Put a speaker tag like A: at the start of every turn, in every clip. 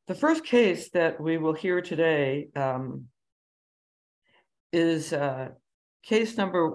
A: The first case that we will hear today is case number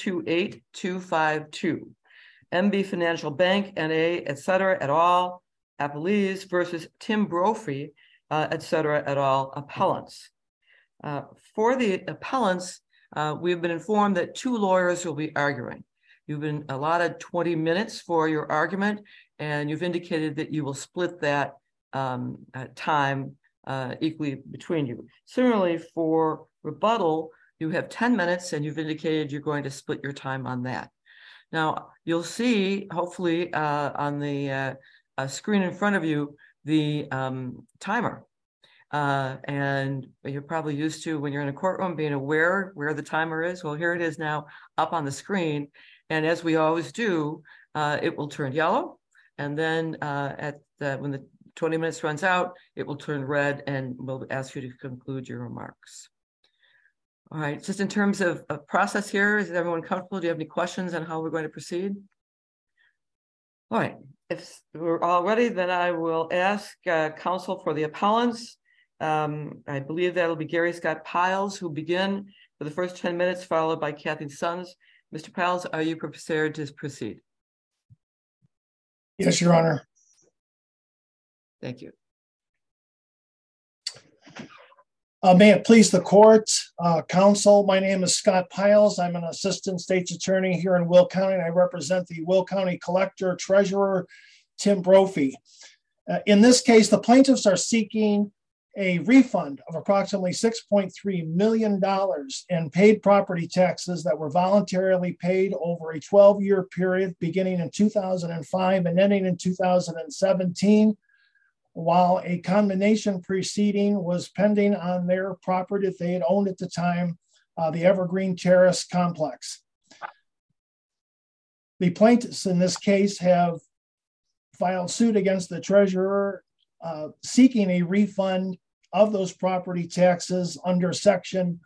A: 128252, MB Financial Bank, NA, et cetera, et al., appellees versus Tim Brophy, et cetera, et al., appellants. For the appellants, we've been informed that two lawyers will be arguing. You've been allotted 20 minutes for your argument, and you've indicated that you will split that time equally between you. Similarly, for rebuttal, you have 10 minutes, and you've indicated you're going to split your time on that. Now, you'll see, hopefully, on the screen in front of you, the timer. And you're probably used to, when you're in a courtroom, being aware where the timer is. Well, here it is now up on the screen. And as we always do, it will turn yellow. And then when the 20 minutes runs out, it will turn red, and we'll ask you to conclude your remarks. All right, just in terms of process here, is everyone comfortable? Do you have any questions on how we're going to proceed? All right, if we're all ready, then I will ask counsel for the appellants. I believe that'll be Gary Scott Piles, who begin for the first 10 minutes, followed by Kathy Sons. Mr. Piles, are you prepared to proceed?
B: Yes, Your Honor.
A: Thank you.
B: May it please the court, counsel, my name is Scott Piles. I'm an assistant state's attorney here in Will County, and I represent the Will County Collector Treasurer, Tim Brophy. In this case, the plaintiffs are seeking a refund of approximately $6.3 million in paid property taxes that were voluntarily paid over a 12-year period beginning in 2005 and ending in 2017. While a condemnation proceeding was pending on their property that they had owned at the time, the Evergreen Terrace complex. The plaintiffs in this case have filed suit against the treasurer seeking a refund of those property taxes under section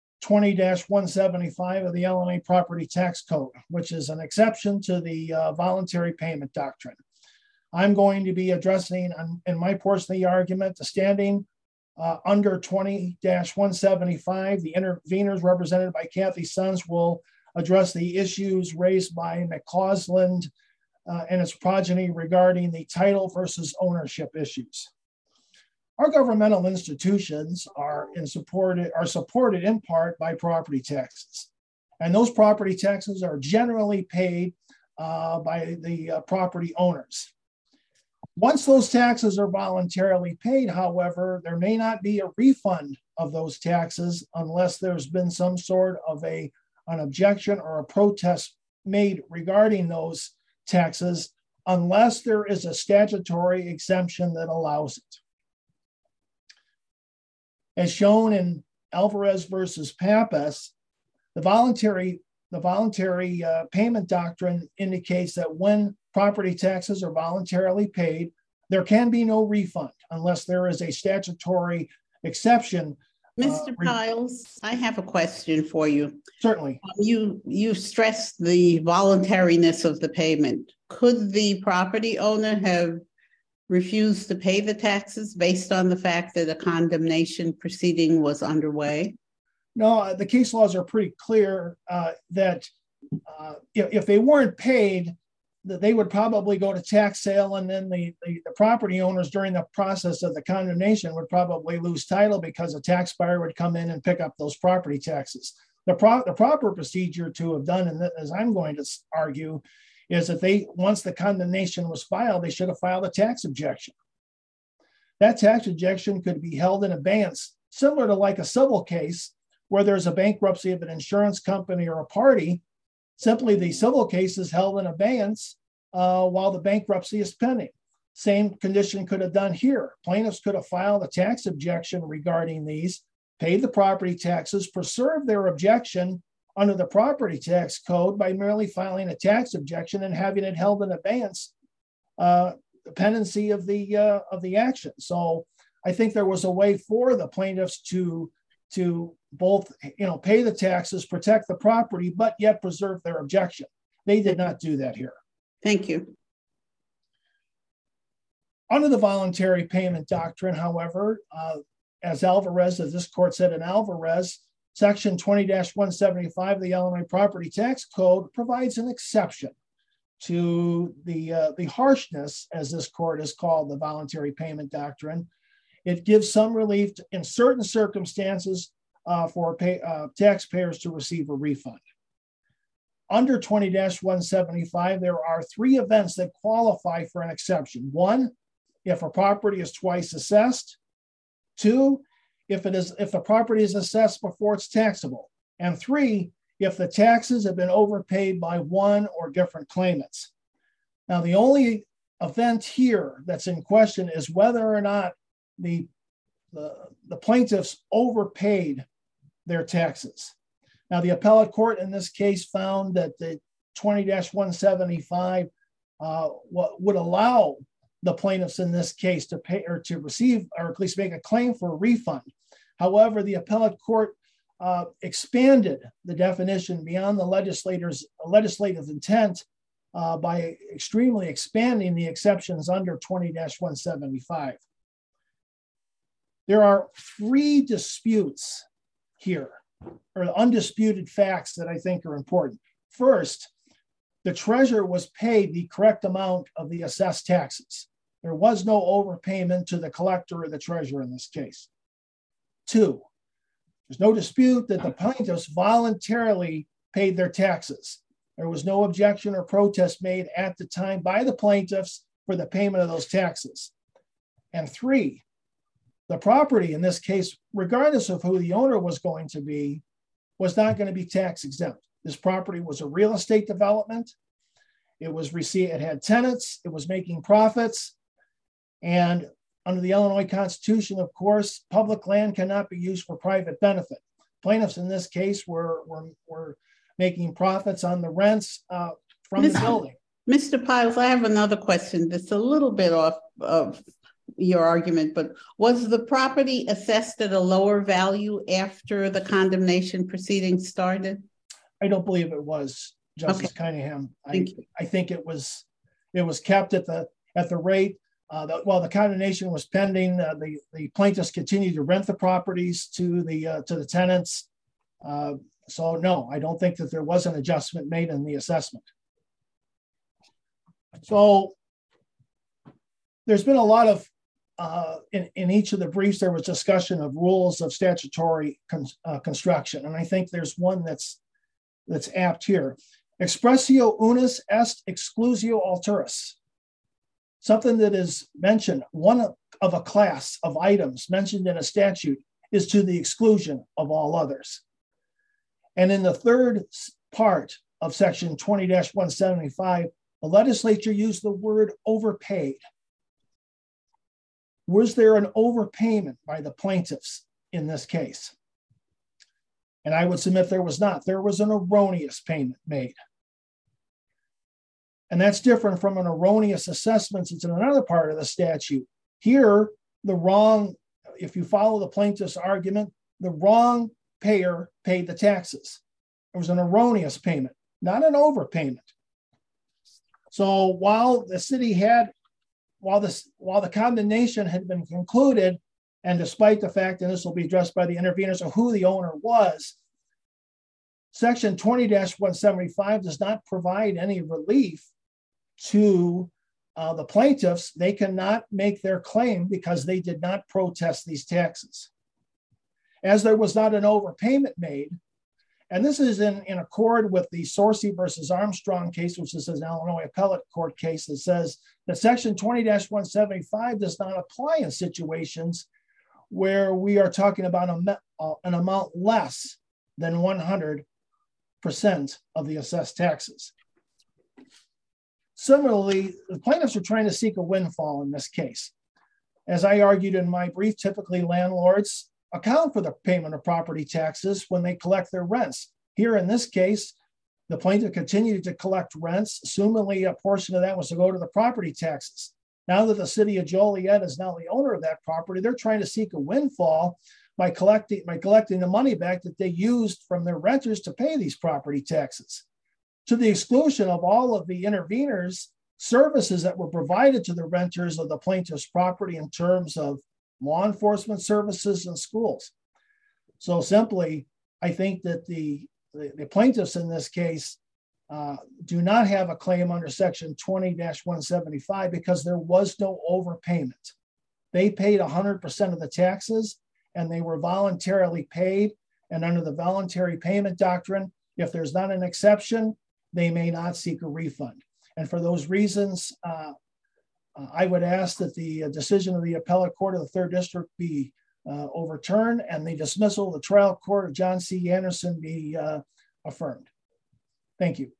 B: 20-175 of the Illinois Property Tax Code, which is an exception to the voluntary payment doctrine. I'm going to be addressing in my portion of the argument the standing under 20-175. The interveners represented by Kathy Sons will address the issues raised by McCausland and its progeny regarding the title versus ownership issues. Our governmental institutions are supported in part by property taxes, and those property taxes are generally paid by the property owners. Once those taxes are voluntarily paid, however, there may not be a refund of those taxes unless there's been some sort of an objection or a protest made regarding those taxes, unless there is a statutory exemption that allows it. As shown in Alvarez versus Pappas, the voluntary payment doctrine indicates that when property taxes are voluntarily paid, there can be no refund unless there is a statutory exception.
C: Mr. Piles, I have a question for you.
B: Certainly.
C: You stressed the voluntariness of the payment. Could the property owner have refused to pay the taxes based on the fact that a condemnation proceeding was underway?
B: No, the case laws are pretty clear that if they weren't paid, that they would probably go to tax sale, and then the property owners during the process of the condemnation would probably lose title because a tax buyer would come in and pick up those property taxes. The proper procedure to have done, and as I'm going to argue, is that once the condemnation was filed, they should have filed a tax objection. That tax objection could be held in abeyance, similar to like a civil case where there's a bankruptcy of an insurance company or a party. Simply, the civil case is held in abeyance while the bankruptcy is pending. Same condition could have done here. Plaintiffs could have filed a tax objection regarding these, paid the property taxes, preserved their objection under the property tax code by merely filing a tax objection and having it held in abeyance, the pendency of the action. So I think there was a way for the plaintiffs to both pay the taxes, protect the property, but yet preserve their objection. They did not do that here.
C: Thank you.
B: Under the voluntary payment doctrine, however, as this court said in Alvarez, Section 20-175 of the Illinois Property Tax Code provides an exception to the harshness, as this court has called the voluntary payment doctrine. It gives some relief in certain circumstances for taxpayers to receive a refund. Under 20-175, there are three events that qualify for an exception. One, if a property is twice assessed. Two, if the property is assessed before it's taxable. And three, if the taxes have been overpaid by one or different claimants. Now, the only event here that's in question is whether or not the plaintiffs overpaid their taxes. Now, the appellate court in this case found that the 20-175 would allow the plaintiffs in this case to pay or to receive, or at least make a claim for a refund. However, the appellate court expanded the definition beyond the legislative intent by extremely expanding the exceptions under 20-175. There are three disputes here, or undisputed facts that I think are important. First, the treasurer was paid the correct amount of the assessed taxes. There was no overpayment to the collector or the treasurer in this case. Two, there's no dispute that the plaintiffs voluntarily paid their taxes. There was no objection or protest made at the time by the plaintiffs for the payment of those taxes. And three, the property in this case, regardless of who the owner was going to be, was not going to be tax exempt. This property was a real estate development. It had tenants, it was making profits. And under the Illinois Constitution, of course, public land cannot be used for private benefit. Plaintiffs in this case were making profits on the rents from the building.
C: Mr. Piles, I have another question that's a little bit off of your argument, but was the property assessed at a lower value after the condemnation proceedings started?
B: I don't believe it was, Justice Cunningham. I think it was kept at the rate. While the condemnation was pending, the plaintiffs continued to rent the properties to the tenants. So no, I don't think that there was an adjustment made in the assessment. So there's been a lot of in each of the briefs there was discussion of rules of statutory construction, and I think there's one that's apt here. Expressio unis est exclusio alteris. Something that is mentioned, one of a class of items mentioned in a statute, is to the exclusion of all others. And in the third part of section 20-175, the legislature used the word overpaid. Was there an overpayment by the plaintiffs in this case? And I would submit there was not. There was an erroneous payment made. And that's different from an erroneous assessment. It's in another part of the statute. Here, if you follow the plaintiff's argument, the wrong payer paid the taxes. It was an erroneous payment, not an overpayment. So while the condemnation had been concluded, and despite the fact, and this will be addressed by the interveners, of who the owner was, section 20-175 does not provide any relief to the plaintiffs. They cannot make their claim because they did not protest these taxes. As there was not an overpayment made, and this is in accord with the Sorcy versus Armstrong case, which is an Illinois appellate court case that says that section 20-175 does not apply in situations where we are talking about an amount less than 100% of the assessed taxes. Similarly, the plaintiffs are trying to seek a windfall in this case. As I argued in my brief, typically landlords account for the payment of property taxes when they collect their rents. Here in this case, the plaintiff continued to collect rents, assumingly a portion of that was to go to the property taxes. Now that the city of Joliet is now the owner of that property, they're trying to seek a windfall by collecting the money back that they used from their renters to pay these property taxes, to the exclusion of all of the interveners services that were provided to the renters of the plaintiff's property in terms of law enforcement services and schools. So simply, I think that the plaintiffs in this case do not have a claim under section 20-175 because there was no overpayment. They paid 100% of the taxes and they were voluntarily paid. And under the voluntary payment doctrine, if there's not an exception, they may not seek a refund. And for those reasons, I would ask that the decision of the appellate court of the third district be overturned and the dismissal of the trial court of John C. Anderson be affirmed. Thank you.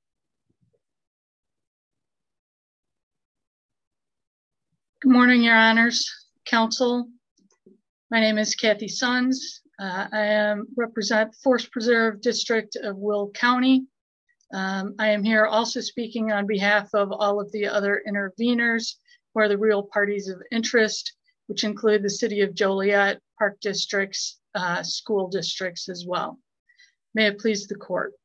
D: Good morning, Your Honors, Counsel. My name is Kathy Sons. I represent Forest Preserve District of Will County. I am here also speaking on behalf of all of the other interveners who are the real parties of interest, which include the City of Joliet, Park Districts, school districts as well. May it please the court.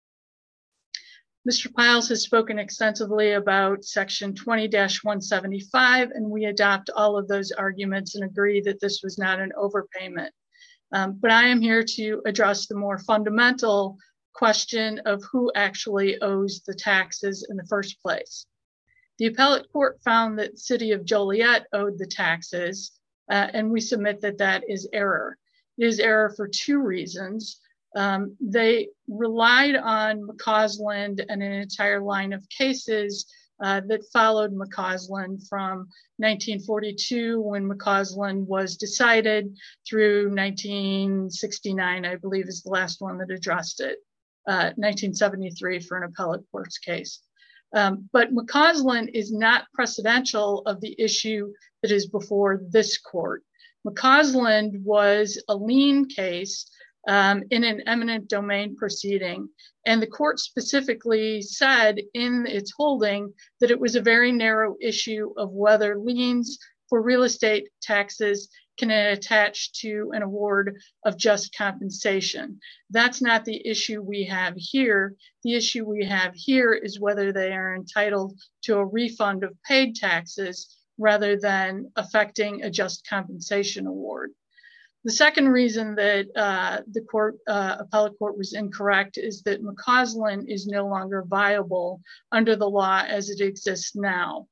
D: Mr. Piles has spoken extensively about section 20-175, and we adopt all of those arguments and agree that this was not an overpayment. But I am here to address the more fundamental question of who actually owes the taxes in the first place. The appellate court found that the City of Joliet owed the taxes, and we submit that that is error. It is error for two reasons. They relied on McCausland and an entire line of cases that followed McCausland from 1942 when McCausland was decided through 1969, I believe is the last one that addressed it, 1973 for an appellate court's case. But McCausland is not precedential of the issue that is before this court. McCausland was a lien case in an eminent domain proceeding. And the court specifically said in its holding that it was a very narrow issue of whether liens for real estate taxes can attach to an award of just compensation. That's not the issue we have here. The issue we have here is whether they are entitled to a refund of paid taxes rather than affecting a just compensation award. The second reason that the appellate court was incorrect is that McCausland is no longer viable under the law as it exists now.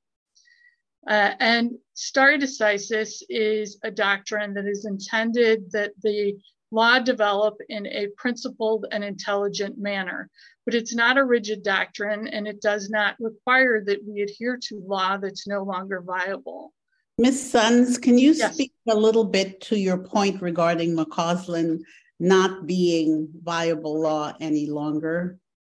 D: And stare decisis is a doctrine that is intended that the law develop in a principled and intelligent manner, but it's not a rigid doctrine and it does not require that we adhere to law that's no longer viable.
C: Ms. Sons, can you
D: Yes.
C: speak a little bit to your point regarding McCausland not being viable law any longer?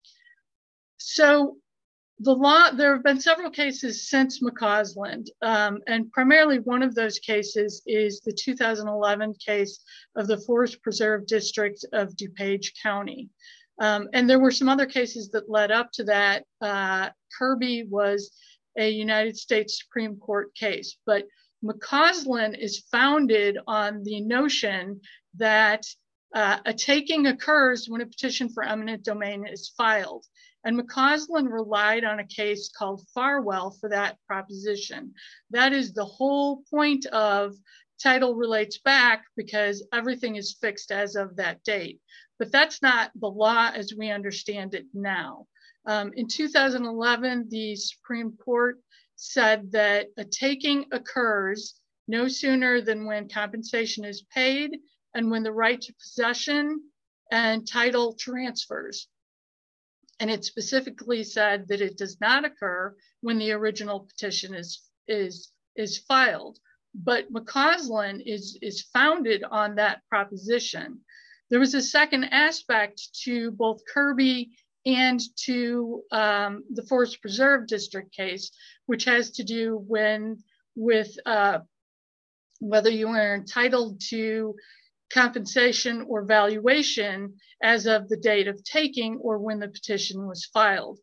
D: So the law, there have been several cases since McCausland, and primarily one of those cases is the 2011 case of the Forest Preserve District of DuPage County. And there were some other cases that led up to that. Kirby was a United States Supreme Court case, but McCausland is founded on the notion that a taking occurs when a petition for eminent domain is filed. And McCausland relied on a case called Farwell for that proposition. That is the whole point of title relates back because everything is fixed as of that date. But that's not the law as we understand it now. In 2011, the Supreme Court said that a taking occurs no sooner than when compensation is paid and when the right to possession and title transfers. And it specifically said that it does not occur when the original petition is filed. But McCausland is founded on that proposition. There was a second aspect to both Kirby and to the Forest Preserve District case, which has to do with whether you are entitled to compensation or valuation as of the date of taking or when the petition was filed.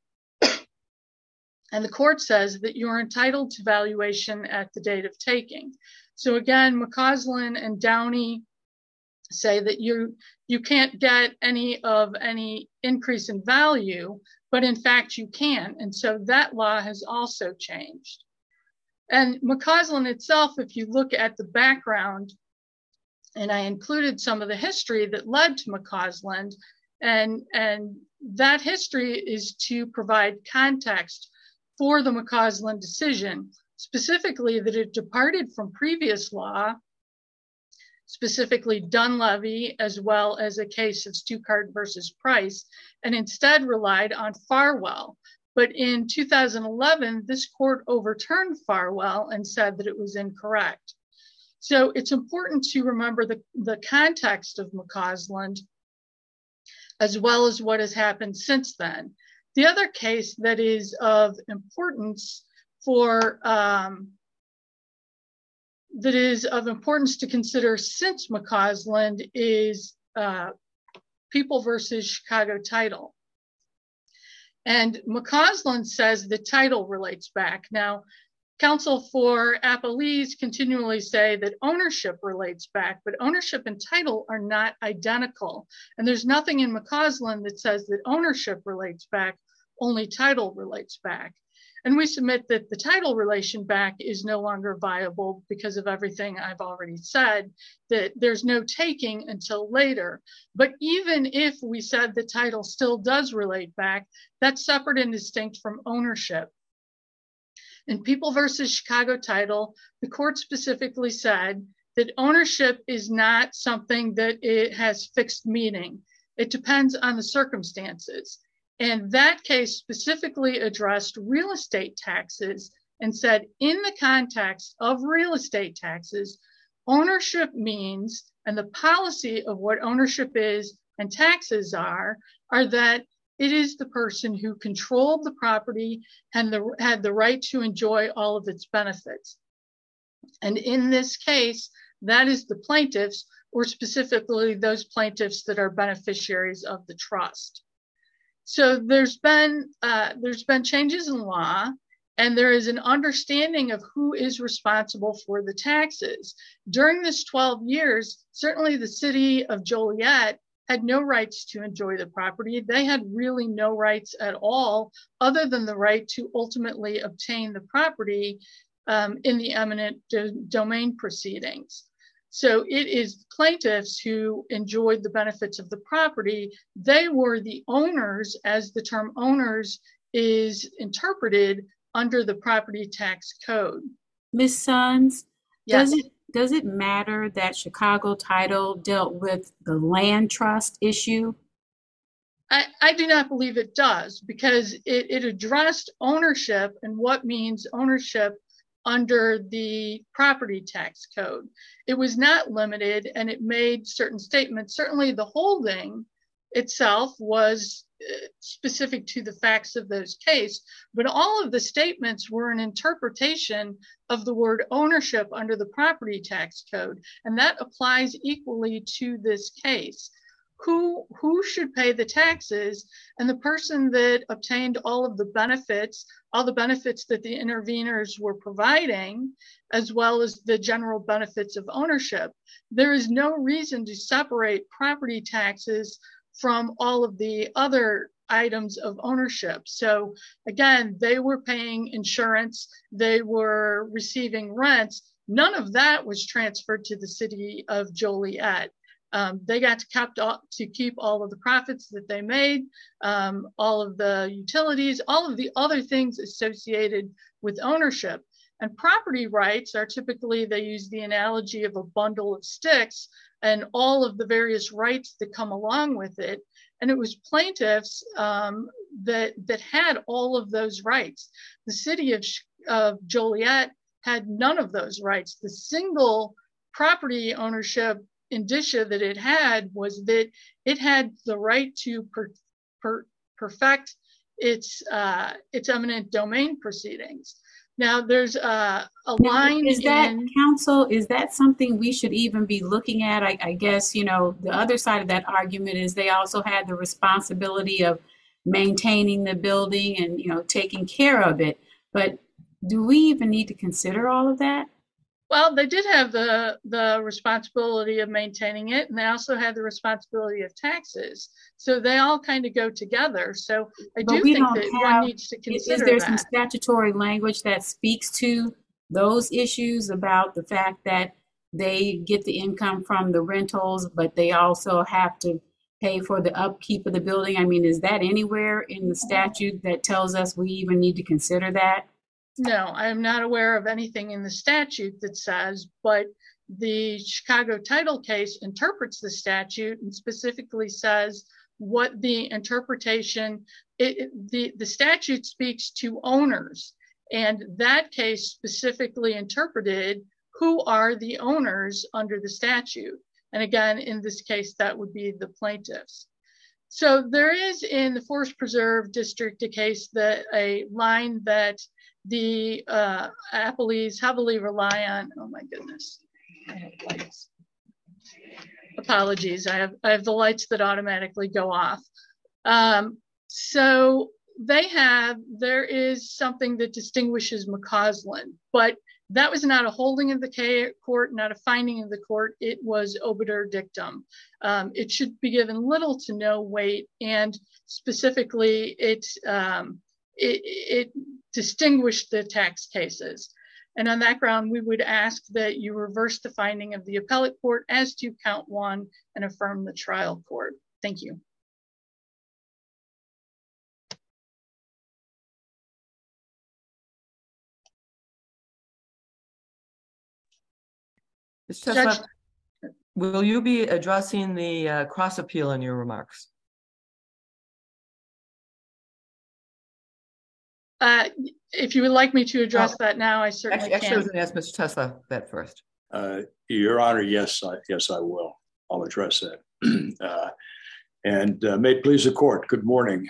D: And the court says that you're entitled to valuation at the date of taking. So again, McCausland and Downey say that you can't get any increase in value but in fact you can. And so that law has also changed. And McCausland itself, if you look at the background, and I included some of the history that led to McCausland, and that history is to provide context for the McCausland decision, specifically that it departed from previous law, specifically Dunleavy, as well as a case of Stuckart versus Price, and instead relied on Farwell. But in 2011, this court overturned Farwell and said that it was incorrect. So it's important to remember the context of McCausland, as well as what has happened since then. The other case that is of importance to consider since McCausland is People versus Chicago Title. And McCausland says the title relates back. Now, counsel for appellees continually say that ownership relates back, but ownership and title are not identical. And there's nothing in McCausland that says that ownership relates back, only title relates back. And we submit that the title relation back is no longer viable because of everything I've already said, that there's no taking until later. But even if we said the title still does relate back, that's separate and distinct from ownership. In People versus Chicago Title, the court specifically said that ownership is not something that it has fixed meaning. It depends on the circumstances. And that case specifically addressed real estate taxes and said, in the context of real estate taxes, ownership means, and the policy of what ownership is and taxes are that it is the person who controlled the property and had the right to enjoy all of its benefits. And in this case, that is the plaintiffs, or specifically those plaintiffs that are beneficiaries of the trust. So there's been changes in law, and there is an understanding of who is responsible for the taxes. During this 12 years, certainly the city of Joliet had no rights to enjoy the property. They had really no rights at all, other than the right to ultimately obtain the property in the eminent domain proceedings. So it is plaintiffs who enjoyed the benefits of the property. They were the owners, as the term owners is interpreted under the property tax code.
E: Ms. Sons,
D: yes.
E: Does it matter that Chicago Title dealt with the land trust issue?
D: I do not believe it does, because it addressed ownership and what means ownership under the property tax code. It was not limited, and it made certain statements. Certainly the holding itself was specific to the facts of those cases, but all of the statements were an interpretation of the word ownership under the property tax code, and that applies equally to this case. Who should pay the taxes? And the person that obtained all the benefits that the interveners were providing, as well as the general benefits of ownership. There is no reason to separate property taxes from all of the other items of ownership. So again, they were paying insurance, they were receiving rents. None of that was transferred to the city of Joliet. They got to keep all of the profits that they made, all of the utilities, all of the other things associated with ownership. And property rights are typically, they use the analogy of a bundle of sticks and all of the various rights that come along with it. And it was plaintiffs that had all of those rights. The city of Joliet had none of those rights. The single property ownership indicia that it had was that it had the right to perfect its eminent domain proceedings. Now there's a line.
E: Is that, counsel, is that something we should even be looking at? I guess, the other side of that argument is they also had the responsibility of maintaining the building and, taking care of it. But do we even need to consider all of that?
D: Well, they did have the responsibility of maintaining it, and they also had the responsibility of taxes. So they all kind of go together. So I do think that one needs to consider that.
E: Is there some statutory language that speaks to those issues about the fact that they get the income from the rentals, but they also have to pay for the upkeep of the building? I mean, is that anywhere in the statute that tells us we even need to consider that?
D: No, I am not aware of anything in the statute that says, but the Chicago title case interprets the statute and specifically says what the interpretation, the statute speaks to owners, and that case specifically interpreted who are the owners under the statute. And again, in this case, that would be the plaintiffs. So there is in the Forest Preserve District a case that a line that the appellees heavily rely on. Oh my goodness, I have lights. Apologies, I have the lights that automatically go off. So there is something that distinguishes McCausland, but that was not a holding of the court, not a finding of the court. It was obiter dictum. It should be given little to no weight, and specifically it distinguished the tax cases. And on that ground, we would ask that you reverse the finding of the appellate court as to count one and affirm the trial court. Thank you.
A: Ms. Tesla, will you be addressing the cross appeal in your remarks?
D: If you would like me to address that now, I certainly
A: can.
D: I
A: was going to ask Mr. Tesla that first.
F: Your Honor, yes, I will. I'll address that. And may it please the court, good morning.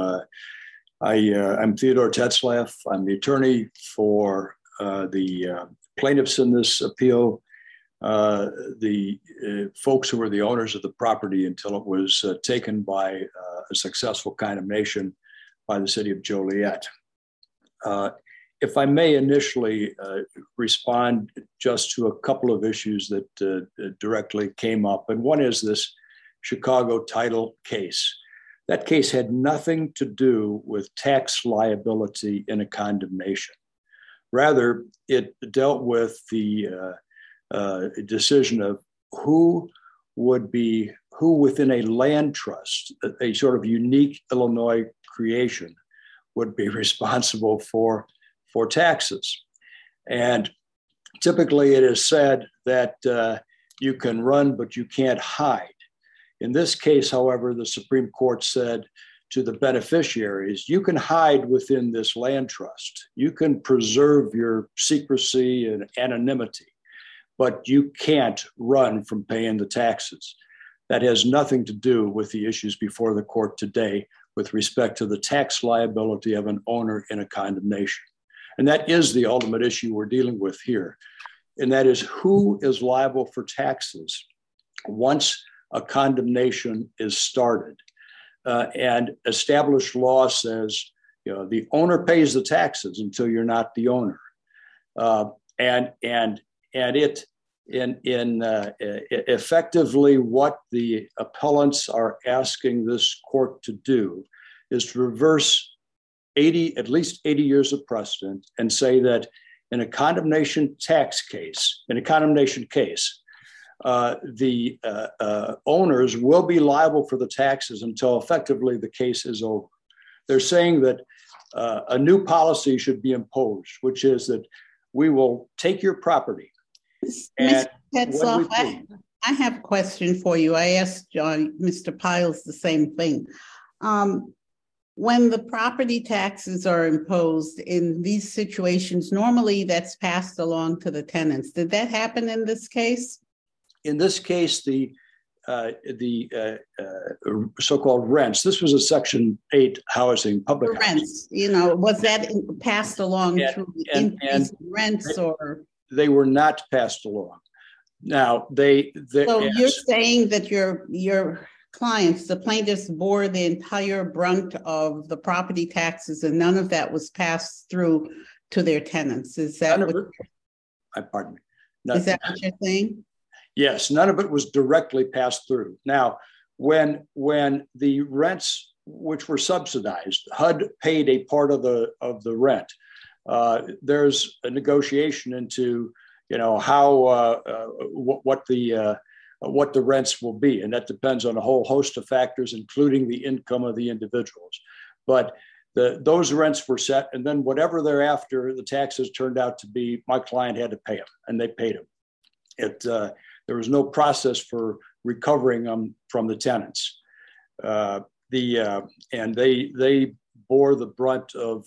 F: I'm Theodore Tetzlaff. I'm the attorney for the plaintiffs in this appeal, the folks who were the owners of the property until it was taken by a successful condemnation by the city of Joliet. If I may initially respond just to a couple of issues that directly came up, and one is this Chicago title case. That case had nothing to do with tax liability in a condemnation. Rather, it dealt with the decision of who within a land trust, a sort of unique Illinois creation, would be responsible for taxes. And typically it is said that you can run, but you can't hide. In this case, however, the Supreme Court said to the beneficiaries, you can hide within this land trust. You can preserve your secrecy and anonymity, but you can't run from paying the taxes. That has nothing to do with the issues before the court today with respect to the tax liability of an owner in a condemnation. And that is the ultimate issue we're dealing with here. And that is who is liable for taxes once a condemnation is started. And established law says, the owner pays the taxes until you're not the owner. And it effectively what the appellants are asking this court to do is to reverse at least 80 years of precedent and say that in a condemnation case, the owners will be liable for the taxes until effectively the case is over. They're saying that a new policy should be imposed, which is that we will take your property.
C: Mr. Tetzlaff, I have a question for you. I asked Mr. Piles the same thing. When the property taxes are imposed in these situations, normally that's passed along to the tenants. Did that happen in this case?
F: In this case, the so-called rents. This was a Section 8 housing, public
C: rents. Was that passed along through increased rents or?
F: They were not passed along. Now So
C: you're saying that your clients, the plaintiffs, bore the entire brunt of the property taxes, and none of that was passed through to their tenants. Is that?
F: Pardon me.
C: Is that what you're saying?
F: Yes, none of it was directly passed through. Now, when the rents, which were subsidized, HUD paid a part of the rent. There's a negotiation into, how what the rents will be, and that depends on a whole host of factors, including the income of the individuals. But those rents were set, and then whatever thereafter the taxes turned out to be, my client had to pay them, and they paid them. There was no process for recovering them from the tenants. And they bore the brunt of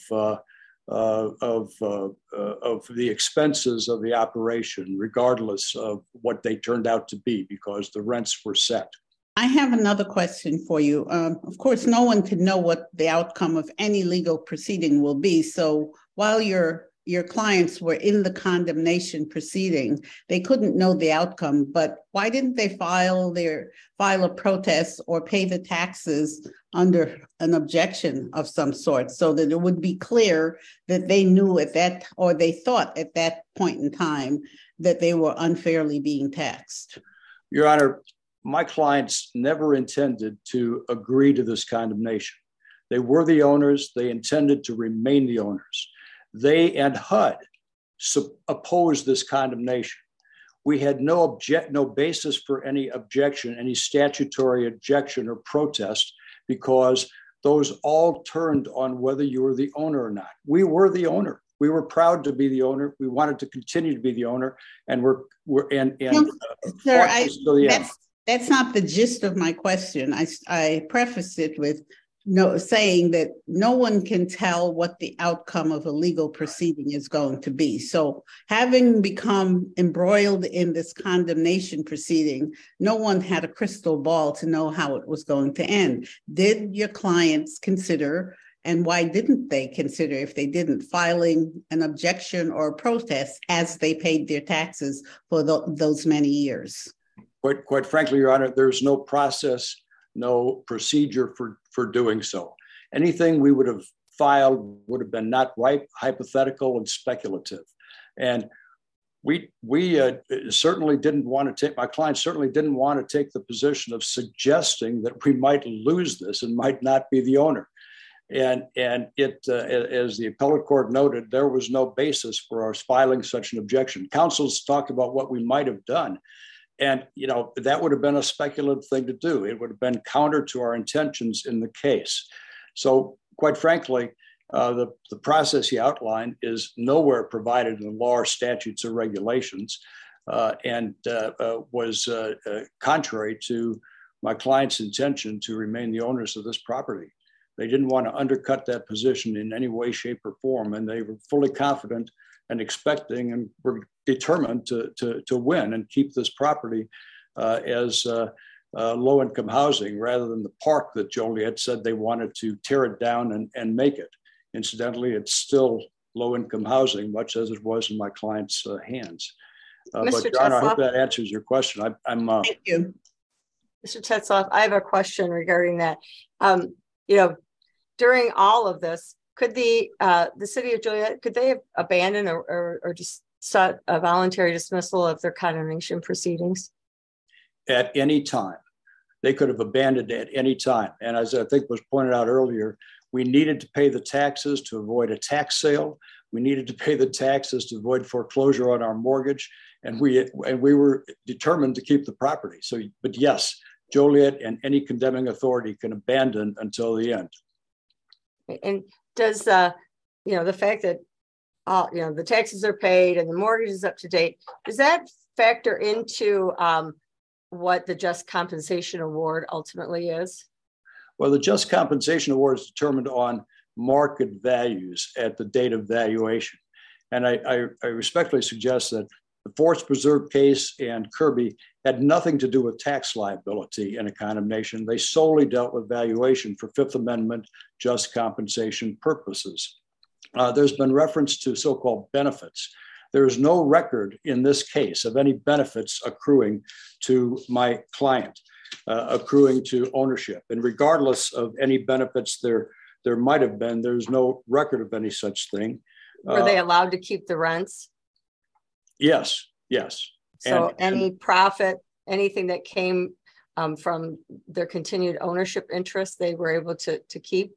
F: the expenses of the operation, regardless of what they turned out to be, because the rents were set.
C: I have another question for you. Of course, no one can know what the outcome of any legal proceeding will be. So while your clients were in the condemnation proceeding, they couldn't know the outcome. But why didn't they file a protest or pay the taxes under an objection of some sort, so that it would be clear that they knew or they thought at that point in time that they were unfairly being taxed?
F: Your Honor, my clients never intended to agree to this condemnation. They were the owners. They intended to remain the owners. They and HUD opposed this condemnation. We had no basis for any objection, any statutory objection or protest, because those all turned on whether you were the owner or not. We were the owner. We were proud to be the owner. We wanted to continue to be the owner, and
C: that's not the gist of my question. I preface it with saying that no one can tell what the outcome of a legal proceeding is going to be. So having become embroiled in this condemnation proceeding, no one had a crystal ball to know how it was going to end. Did your clients consider, and why didn't they consider, if they didn't, filing an objection or a protest as they paid their taxes for those many years?
F: Quite frankly, Your Honor, there's no process, no procedure for doing so. Anything we would have filed would have been not right, hypothetical, and speculative. And we certainly didn't want to take, my clients certainly didn't want to take the position of suggesting that we might lose this and might not be the owner. And it, as the appellate court noted, there was no basis for our filing such an objection. Counsels talked about what we might have done. And, that would have been a speculative thing to do. It would have been counter to our intentions in the case. So quite frankly, the process he outlined is nowhere provided in the law or statutes or regulations, and was contrary to my client's intention to remain the owners of this property. They didn't want to undercut that position in any way, shape, or form, and they were fully confident and expecting and were determined to win and keep this property as low-income housing, rather than the park that Joliet said they wanted to tear it down and make it. Incidentally, it's still low-income housing, much as it was in my client's hands. But John, I hope that answers your question.
C: Thank you.
G: Mr. Tetzlaff, I have a question regarding that. During all of this, could the city of Joliet, could they have abandoned or just sought a voluntary dismissal of their condemnation proceedings?
F: At any time. They could have abandoned at any time. And as I think was pointed out earlier, we needed to pay the taxes to avoid a tax sale. We needed to pay the taxes to avoid foreclosure on our mortgage. And we were determined to keep the property. But yes, Joliet and any condemning authority can abandon until the end.
G: And does the fact that the taxes are paid and the mortgage is up to date, does that factor into what the just compensation award ultimately is?
F: Well, the just compensation award is determined on market values at the date of valuation. And I respectfully suggest that the Forest Preserve case and Kirby had nothing to do with tax liability in a condemnation. They solely dealt with valuation for Fifth Amendment just compensation purposes. There's been reference to so-called benefits. There is no record in this case of any benefits accruing to my client, accruing to ownership. And regardless of any benefits there might have been, there's no record of any such thing.
G: Were they allowed to keep the rents?
F: Yes, Yes.
G: So any profit, anything that came from their continued ownership interest, they were able to keep?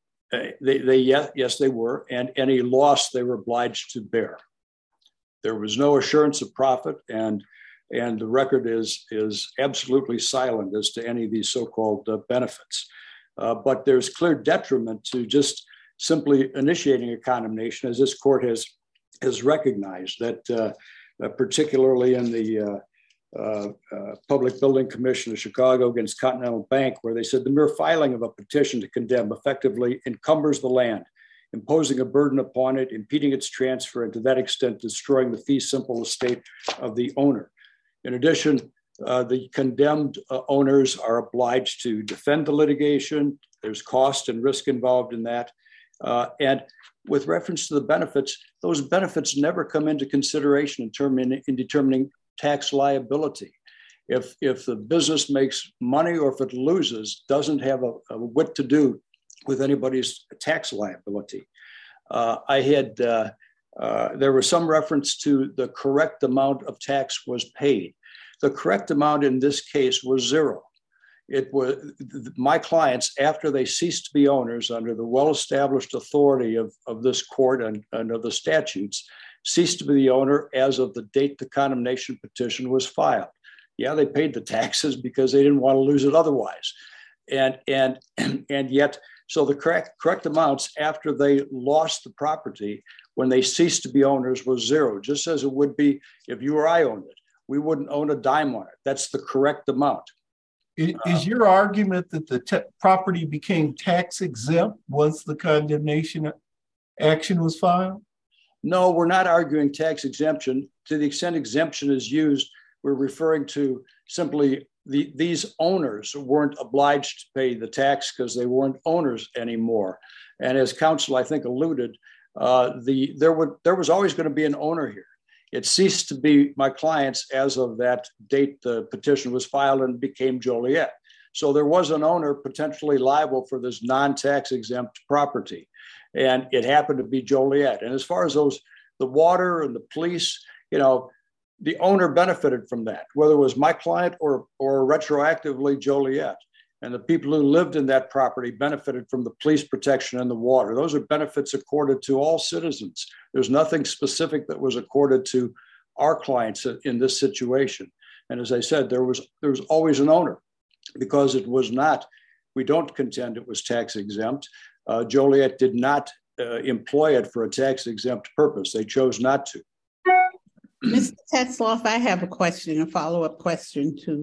F: Yes, they were. And any loss they were obliged to bear. There was no assurance of profit, and the record is absolutely silent as to any of these so-called benefits. But there's clear detriment to just simply initiating a condemnation, as this court has recognized that, particularly in the Public Building Commission of Chicago against Continental Bank, where they said the mere filing of a petition to condemn effectively encumbers the land, imposing a burden upon it, impeding its transfer, and to that extent destroying the fee simple estate of the owner. In addition, the condemned owners are obliged to defend the litigation. There's cost and risk involved in that. And with reference to the benefits, those benefits never come into consideration in determining tax liability. If the business makes money or if it loses, doesn't have a whit to do with anybody's tax liability. There was some reference to the correct amount of tax was paid. The correct amount in this case was zero. It was my clients, after they ceased to be owners under the well-established authority of this court and of the statutes, ceased to be the owner as of the date the condemnation petition was filed. Yeah, they paid the taxes because they didn't want to lose it otherwise. And yet, so the correct amounts after they lost the property when they ceased to be owners was zero, just as it would be if you or I owned it. We wouldn't own a dime on it. That's the correct amount.
H: Is your argument that the property became tax exempt once the condemnation action was filed?
F: No, we're not arguing tax exemption. To the extent exemption is used, we're referring to simply these owners weren't obliged to pay the tax because they weren't owners anymore. And as counsel, I think, alluded, there was always going to be an owner here. It ceased to be my clients as of that date the petition was filed and became Joliet. So there was an owner potentially liable for this non-tax exempt property. And it happened to be Joliet. And as far as the water and the police, the owner benefited from that, whether it was my client or retroactively Joliet. And the people who lived in that property benefited from the police protection and the water. Those are benefits accorded to all citizens. There's nothing specific that was accorded to our clients in this situation. And as I said, there was always an owner because it was not, we don't contend it was tax exempt. Joliet did not employ it for a tax exempt purpose. They chose not to.
C: Mr. Tetzloff, I have a question, a follow-up question to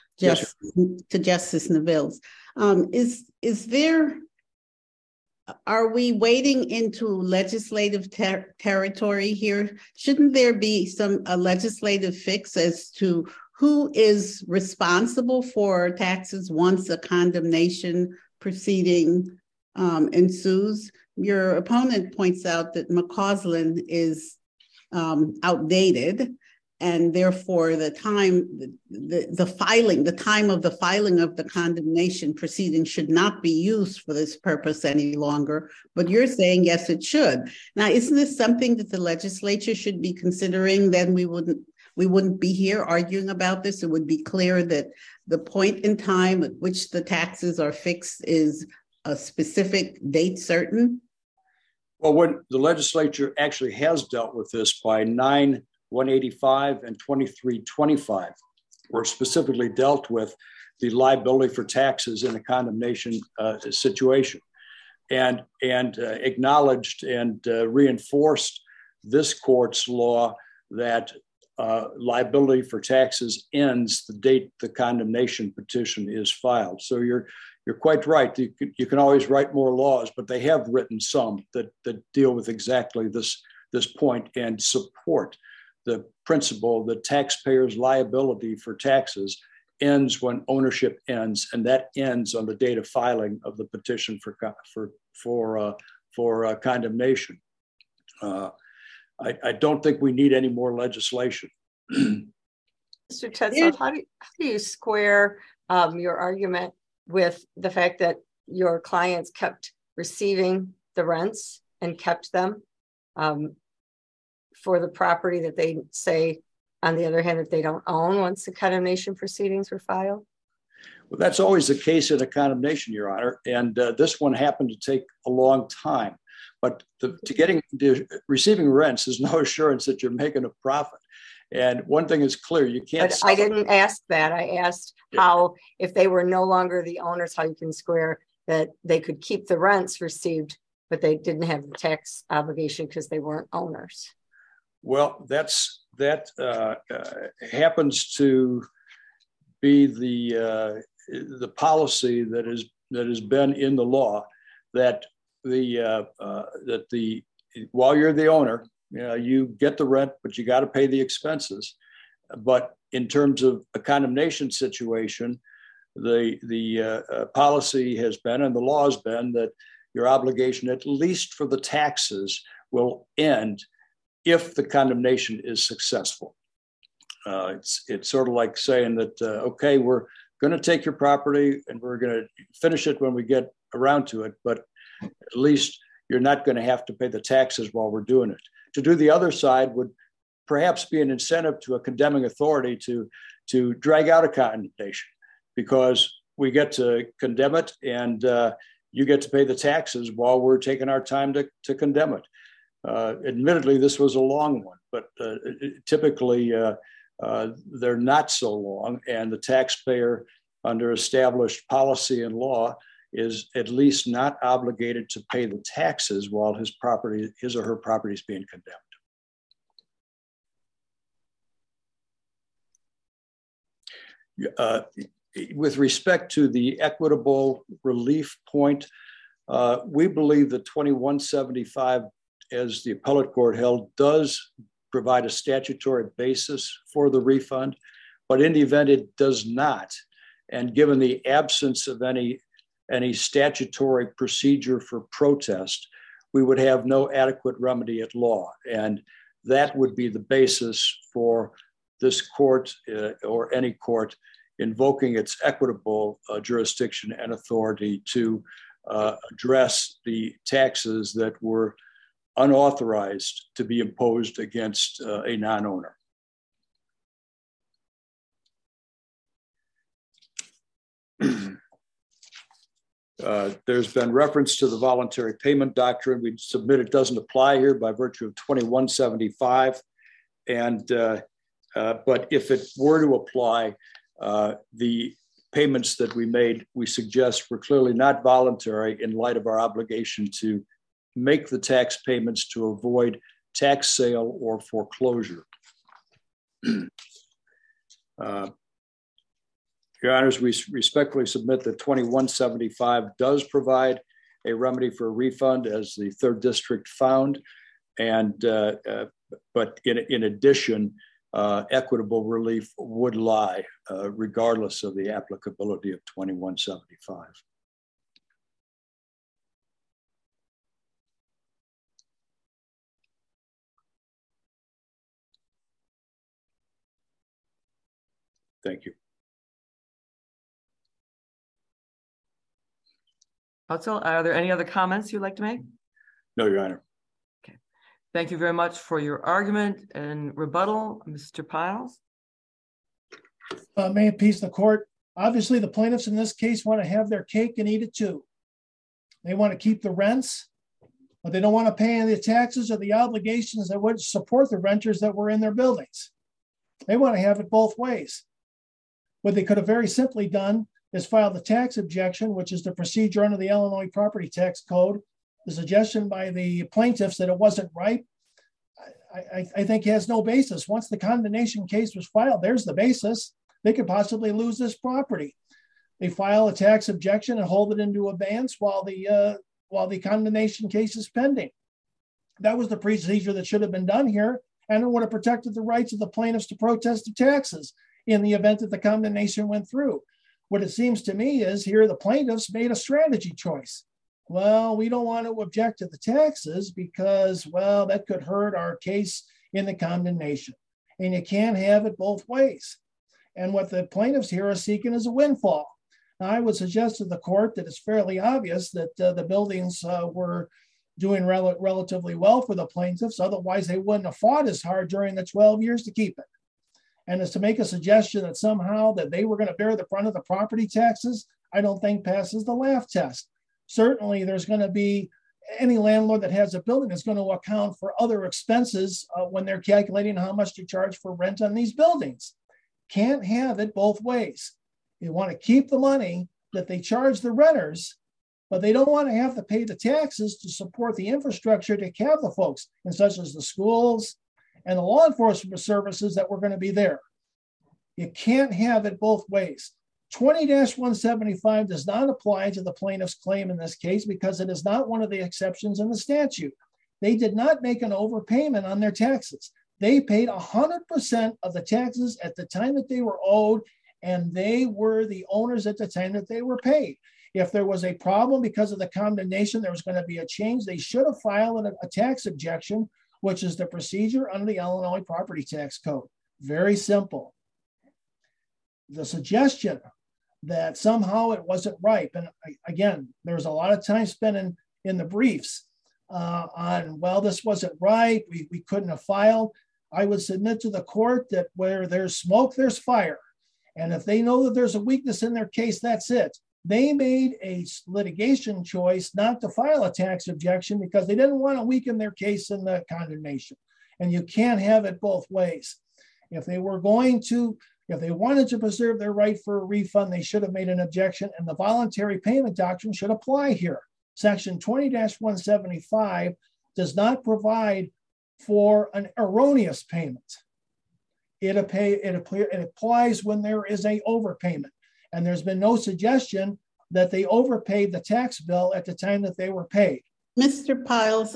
C: Justice Neville's. Are we wading into legislative territory here? Shouldn't there be a legislative fix as to who is responsible for taxes once a condemnation proceeding ensues? Your opponent points out that McCausland is outdated, and therefore the time of the filing of the condemnation proceeding should not be used for this purpose any longer. But you're saying yes, it should. Now, isn't this something that the legislature should be considering? Then we wouldn't be here arguing about this. It would be clear that the point in time at which the taxes are fixed is a specific date certain.
F: Well, when the legislature actually has dealt with this by 9/185 and 2325, were specifically dealt with the liability for taxes in a condemnation situation, and acknowledged and reinforced this court's law that liability for taxes ends the date the condemnation petition is filed. So you're quite right. You can always write more laws, but they have written some that deal with exactly this point and support the principle that taxpayers' liability for taxes ends when ownership ends, and that ends on the date of filing of the petition for condemnation. I don't think we need any more legislation.
G: Mr. Tetzloff, how do you square your argument with the fact that your clients kept receiving the rents and kept them for the property that they say on the other hand, if they don't own once the condemnation proceedings were filed?
F: Well, that's always the case in a condemnation, Your Honor. And this one happened to take a long time. But receiving rents is no assurance that you're making a profit. And one thing is clear, you can't.
G: But I didn't ask that. I asked how, if they were no longer the owners, how you can square that they could keep the rents received, but they didn't have the tax obligation because they weren't owners.
F: Well, that happens to be the policy that has been in the law, that while you're the owner, you get the rent, but you got to pay the expenses. But in terms of a condemnation situation, the policy has been, and the law has been, that your obligation, at least for the taxes, will end if the condemnation is successful. It's sort of like saying that, okay, we're going to take your property and we're going to finish it when we get around to it, but at least you're not going to have to pay the taxes while we're doing it. To do the other side would perhaps be an incentive to a condemning authority to drag out a condemnation, because we get to condemn it and you get to pay the taxes while we're taking our time to condemn it. Admittedly, this was a long one, but typically they're not so long, and the taxpayer, under established policy and law, is at least not obligated to pay the taxes while his or her property is being condemned. With respect to the equitable relief point, we believe that 2175, as the appellate court held, does provide a statutory basis for the refund, but in the event it does not, and given the absence of any statutory procedure for protest, we would have no adequate remedy at law. And that would be the basis for this court or any court invoking its equitable jurisdiction and authority to address the taxes that were unauthorized to be imposed against a non-owner. There's been reference to the voluntary payment doctrine. We submit it doesn't apply here by virtue of 2175. But if it were to apply, the payments that we made, we suggest, were clearly not voluntary in light of our obligation to make the tax payments to avoid tax sale or foreclosure. Your Honors, we respectfully submit that 2175 does provide a remedy for a refund, as the Third District found, and but in addition, equitable relief would lie regardless of the applicability of 2175. Thank you.
A: Counsel, are there any other comments you'd like to make?
F: No, Your Honor.
A: Okay. Thank you very much for your argument and rebuttal, Mr. Piles.
B: May it please the court. Obviously, the plaintiffs in this case want to have their cake and eat it too. They want to keep the rents, but they don't want to pay any of the taxes or the obligations that would support the renters that were in their buildings. They want to have it both ways. What they could have very simply done is filed the tax objection, which is the procedure under the Illinois Property Tax Code. The suggestion by the plaintiffs that it wasn't right, I think has no basis. Once the condemnation case was filed, there's the basis. They could possibly lose this property. They file a tax objection and hold it into abeyance while the condemnation case is pending. That was the procedure that should have been done here, and it would have protected the rights of the plaintiffs to protest the taxes in the event that the condemnation went through. What it seems to me is here the plaintiffs made a strategy choice. Well, we don't want to object to the taxes because, well, that could hurt our case in the condemnation. And you can't have it both ways. And what the plaintiffs here are seeking is a windfall. Now, I would suggest to the court that it's fairly obvious that the buildings were doing relatively well for the plaintiffs. Otherwise, they wouldn't have fought as hard during the 12 years to keep it. And as to make a suggestion that somehow that they were going to bear the brunt of the property taxes, I don't think passes the laugh test. Certainly there's going to be any landlord that has a building is going to account for other expenses when they're calculating how much to charge for rent on these buildings. Can't have it both ways. They want to keep the money that they charge the renters, but they don't want to have to pay the taxes to support the infrastructure to have the folks, and such as the schools and the law enforcement services that were going to be there. You can't have it both ways. 20-175 does not apply to the plaintiff's claim in this case because it is not one of the exceptions in the statute. They did not make an overpayment on their taxes. They paid 100% of the taxes at the time that they were owed, and they were the owners at the time that they were paid. If there was a problem because of the condemnation, there was going to be a change, they should have filed a tax objection, which is the procedure under the Illinois Property Tax Code. Very simple. The suggestion that somehow it wasn't right, and again, there's a lot of time spent in the briefs on, well, this wasn't right, we couldn't have filed. I would submit to the court that where there's smoke, there's fire. And if they know that there's a weakness in their case, that's it. They made a litigation choice not to file a tax objection because they didn't want to weaken their case in the condemnation. And you can't have it both ways. If they wanted to preserve their right for a refund, they should have made an objection, and the voluntary payment doctrine should apply here. Section 20-175 does not provide for an erroneous payment. It applies when there is an overpayment. And there's been no suggestion that they overpaid the tax bill at the time that they were paid.
C: Mr. Piles,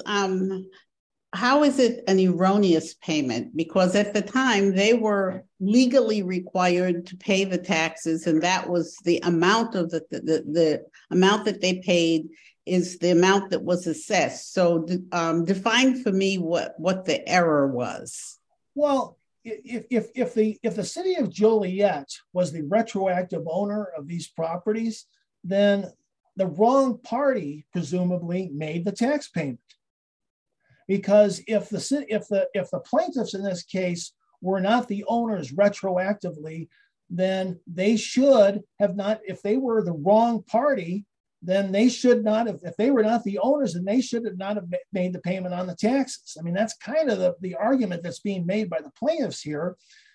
C: how is it an erroneous payment? Because at the time they were legally required to pay the taxes, and that was the amount of the amount that they paid is the amount that was assessed. So define for me what the error was.
B: Well, if the city of Joliet was the retroactive owner of these properties, then the wrong party presumably made the tax payment. Because if the plaintiffs in this case were not the owners retroactively, then they should have not, if they were the wrong party, then they should not have, if they were not the owners, then they should have not have made the payment on the taxes. I mean, that's kind of the argument that's being made by the plaintiffs here.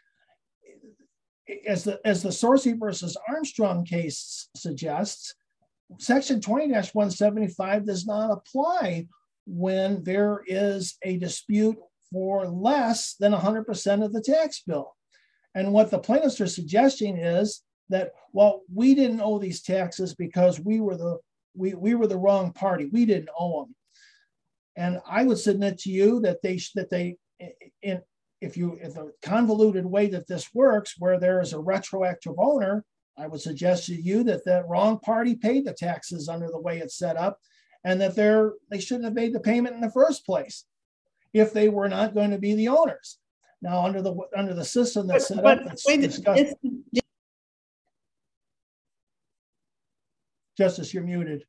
B: As the Sorcy versus Armstrong case suggests, Section 20-175 does not apply when there is a dispute for less than 100% of the tax bill. And what the plaintiffs are suggesting is that, well, we didn't owe these taxes because we were the wrong party. We didn't owe them. And I would submit to you that if the convoluted way that this works, where there is a retroactive owner, I would suggest to you that the wrong party paid the taxes under the way it's set up, and that they shouldn't have made the payment in the first place if they were not going to be the owners. Now, under the system that's set up, that's discussed. Justice, you're muted.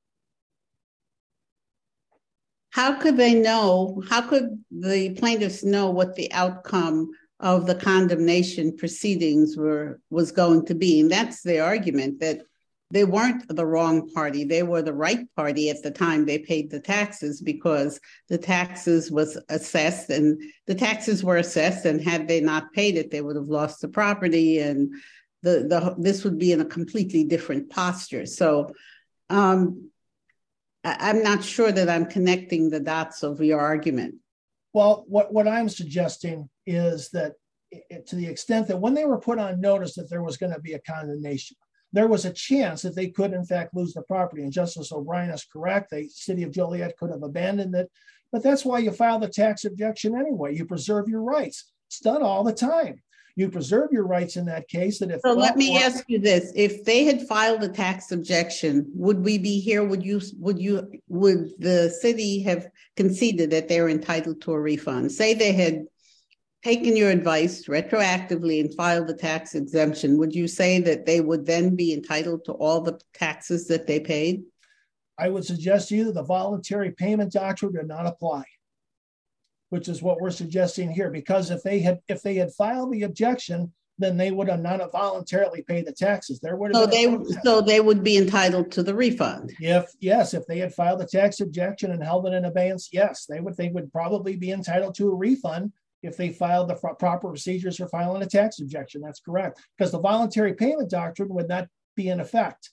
C: How could they know? How could the plaintiffs know what the outcome of the condemnation proceedings was going to be? And that's the argument, that they weren't the wrong party. They were the right party at the time they paid the taxes, because the taxes was assessed, and the taxes were assessed, and had they not paid it, they would have lost the property, and this would be in a completely different posture. So I'm not sure that I'm connecting the dots of your argument.
B: Well, what I'm suggesting is that to the extent that when they were put on notice that there was going to be a condemnation, there was a chance that they could, in fact, lose the property. And Justice O'Brien is correct. The city of Joliet could have abandoned it. But that's why you file the tax objection anyway. You preserve your rights. It's done all the time. You preserve your rights in that case. So
C: let me ask you this. If they had filed a tax objection, would we be here? Would the city have conceded that they're entitled to a refund? Say they had taken your advice retroactively and filed the tax exemption, would you say that they would then be entitled to all the taxes that they paid?
B: I would suggest to you that the voluntary payment doctrine did not apply, which is what we're suggesting here. Because if they had filed the objection, then they would have not voluntarily paid the taxes. There would
C: So
B: have been
C: they would be entitled to the refund.
B: if they had filed a tax objection and held it in abeyance, yes, they would probably be entitled to a refund if they filed the proper procedures for filing a tax objection. That's correct, because the voluntary payment doctrine would not be in effect.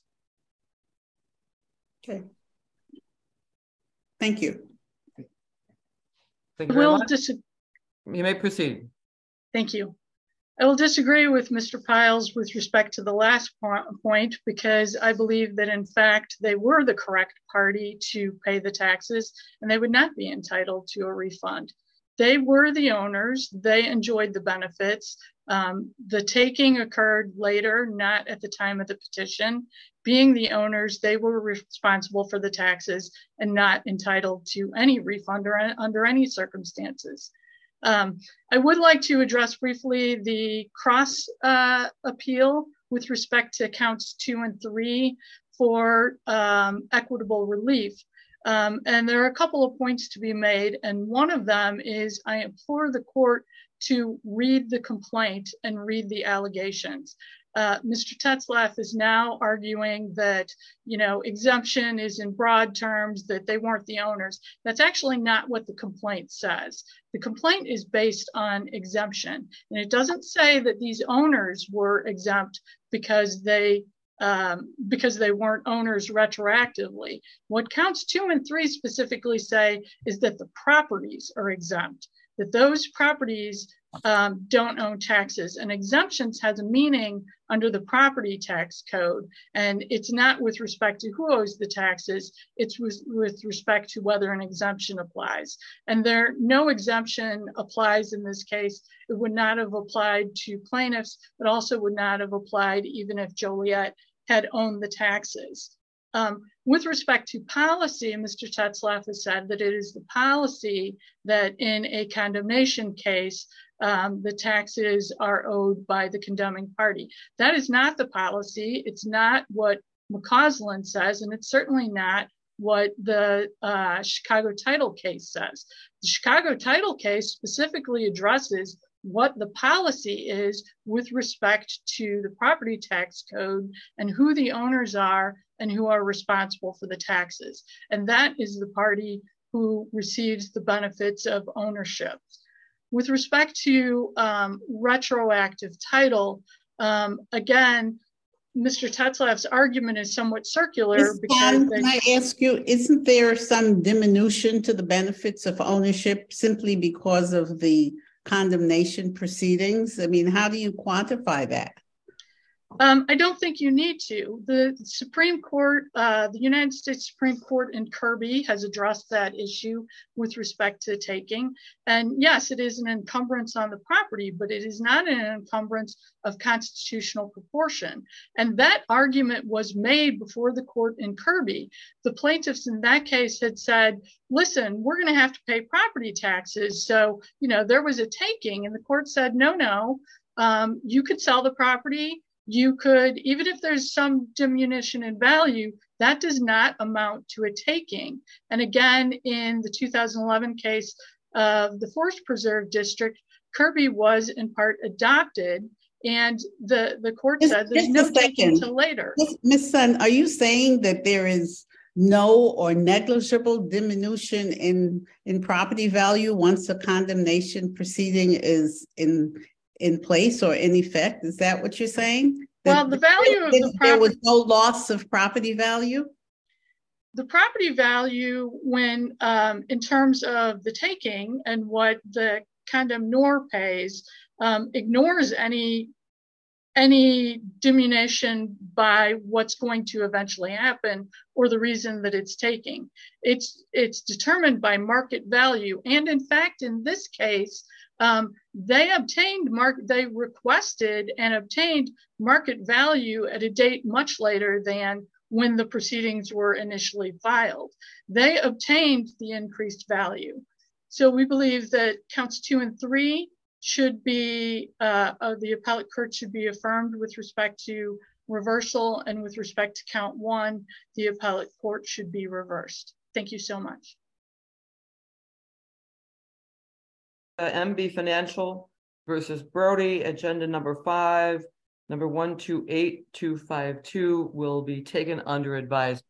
C: Okay. Thank you.
A: Thank you very much.
D: You
A: may proceed.
D: Thank you. I will disagree with Mr. Piles with respect to the last point, because I believe that in fact they were the correct party to pay the taxes and they would not be entitled to a refund. They were the owners, they enjoyed the benefits. The taking occurred later, not at the time of the petition. Being the owners, they were responsible for the taxes and not entitled to any refund or under any circumstances. I would like to address briefly the cross appeal with respect to counts 2 and 3 for equitable relief. And there are a couple of points to be made. And one of them is I implore the court to read the complaint and read the allegations. Mr. Tetzlaff is now arguing that, exemption is in broad terms, that they weren't the owners. That's actually not what the complaint says. The complaint is based on exemption. And it doesn't say that these owners were exempt because they weren't owners retroactively. What counts 2 and 3 specifically say is that the properties are exempt, that those properties don't own taxes, and exemptions has a meaning under the property tax code. And it's not with respect to who owes the taxes, it's with respect to whether an exemption applies. And no exemption applies in this case. It would not have applied to plaintiffs, but also would not have applied even if Joliet had owned the taxes. With respect to policy, Mr. Tetzlaff has said that it is the policy that in a condemnation case, the taxes are owed by the condemning party. That is not the policy. It's not what McCausland says, and it's certainly not what the Chicago title case says. The Chicago title case specifically addresses what the policy is with respect to the property tax code and who the owners are and who are responsible for the taxes. And that is the party who receives the benefits of ownership. With respect to retroactive title, again, Mr. Tetzlaff's argument is somewhat circular.
C: Can I ask you, isn't there some diminution to the benefits of ownership simply because of the condemnation proceedings? I mean, how do you quantify that?
D: I don't think you need to. The Supreme Court, the United States Supreme Court in Kirby has addressed that issue with respect to taking. And yes, it is an encumbrance on the property, but it is not an encumbrance of constitutional proportion. And that argument was made before the court in Kirby. The plaintiffs in that case had said, listen, we're going to have to pay property taxes. So, there was a taking, and the court said, no, you could sell the property. You could, even if there's some diminution in value, that does not amount to a taking. And again, in the 2011 case of the Forest Preserve District, Kirby was in part adopted, and the court said there's no taking until later.
C: Ms. Sun, are you saying that there is no or negligible diminution in property value once a condemnation proceeding is in place or in effect? Is that what you're saying?
D: Well, the value of the property,
C: there was no loss of property value?
D: The property value, when in terms of the taking and what the condemnor pays, ignores any diminution by what's going to eventually happen or the reason that it's taking. It's determined by market value. And in fact, in this case, they requested and obtained market value at a date much later than when the proceedings were initially filed. They obtained the increased value. So we believe that counts 2 and 3 should be, the appellate court should be affirmed with respect to reversal, and with respect to count 1, the appellate court should be reversed. Thank you so much.
A: MB Financial versus Brody. Agenda number 5, number 128252 will be taken under advisement.